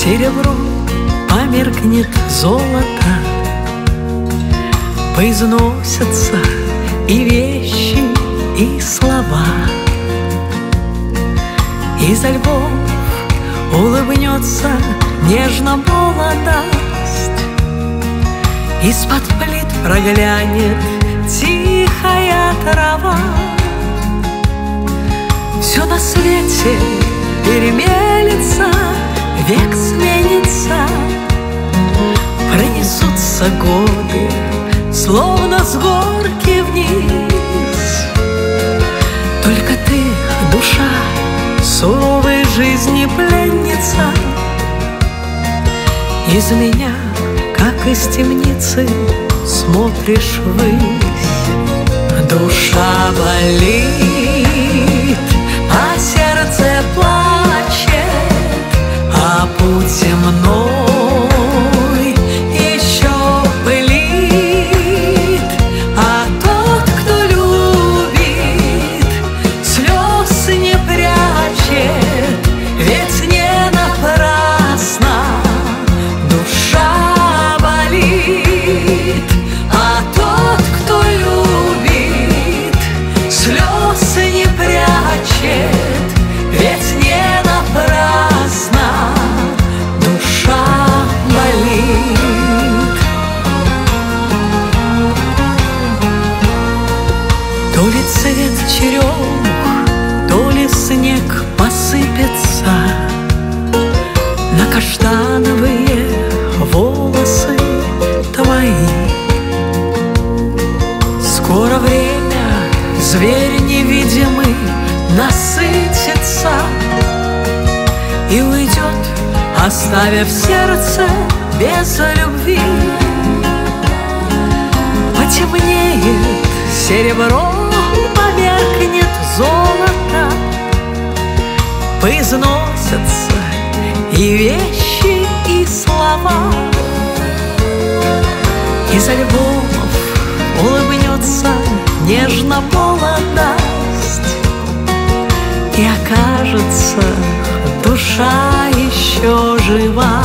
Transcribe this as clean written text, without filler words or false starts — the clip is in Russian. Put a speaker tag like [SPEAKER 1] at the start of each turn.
[SPEAKER 1] серебро померкнет золото, поизносятся и вещи, и слова. Изо львов улыбнется нежно молодость, из-под плит проглянет тихая трава. Все на свете перемелется, век сменится, пронесутся годы, словно с горки вниз. Только ты, душа, суровой жизни пленница, из меня, как из темницы, смотришь ввысь. Душа болит, а сердце плачет, а путь земной еще пылит. А тот, кто любит, слез не прячет, ведь не напрасно душа болит. А тот, кто любит, слез не прячет, ведь не напрасно душа болит. То ли цвет черемух, то ли снег посыпется на каштановые волосы твои. Скоро время, зверь невидимый, насытится и уйдет, оставив сердце без любви. Потемнеет серебро, померкнет золото, поизносятся и вещи, и слова. Из альбомов улыбнется нежно молодость, и окажется душа еще жива.